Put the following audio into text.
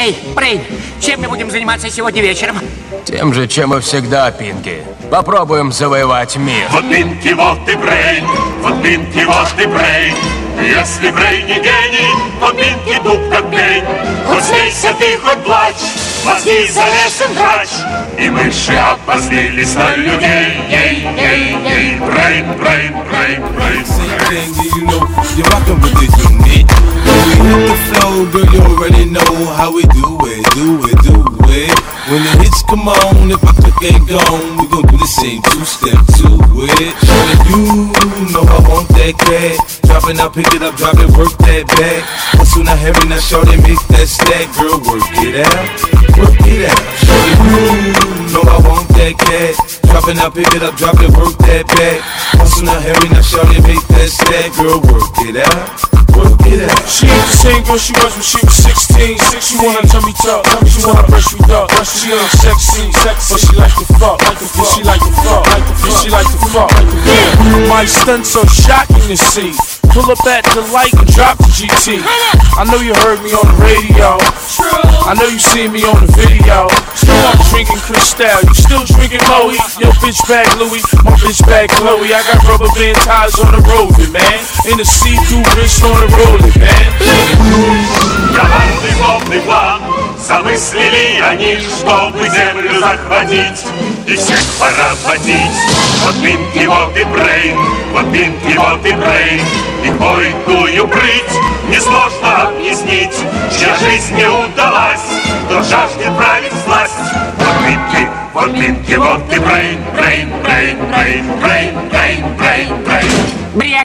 Эй, Брейн, чем мы будем заниматься сегодня вечером? Тем же, чем и всегда, Пинки. Попробуем завоевать мир. Вот Пинки, вот и Брейн, вот Пинки, вот и Брейн. Если Брейн не гений, то Пинки туп как пень. Хоть смейся ты, хоть плачь, мозги залезен врач. И мыши обозлились на людей. Ей-ей-ей, Брейн, Брейн, Брейн, Брейн. You know, you're rockin' with the unique. When we hit the flow, girl, you already know how we do it, do it, do it. When the hits come on, if I click ain't gone, we gon' do the same two-step to it. And you know I want that cat. Drop it, now pick it up, drop it, work that back. Hustle not heavy, now shorty make that stack. Girl, work it out, work it out. Shorty, you know I want that cat. Drop it, now pick it up, drop it, work that back. Hustle not heavy, now shorty make that stack. Girl, work it out. She ain't the same girl she was when she was 16. She wanna tummy tuck, she wanna brush you up. She ain't sexy, but she like to fuck. Yeah, she like to fuck, yeah, she like to fuck. Yeah, my stunts so shocking to see. Pull up at the light and drop the GT. I know you heard me on the radio. I know you seen me on the video. Still I'm drinking Cristal, you still drinking Moe. Yo, bitch bag Louis, my bitch bag Chloe. I got rubber band tires on the road, man. In the see-through wrist on the rolling, man. Коварный злобный план замыслили они, чтобы землю захватить и всех поработить. Вот Пинки, вот и Брейн, вот Пинки, вот и Брейн. И бойкую прыть несложно объяснить, чья жизнь не удалась, кто жаждет править власть. Вот Пинки, вот Пинки, вот и Брейн, Брейн, Брейн, Брейн, Брейн, Брейн, Брейн, Брейн.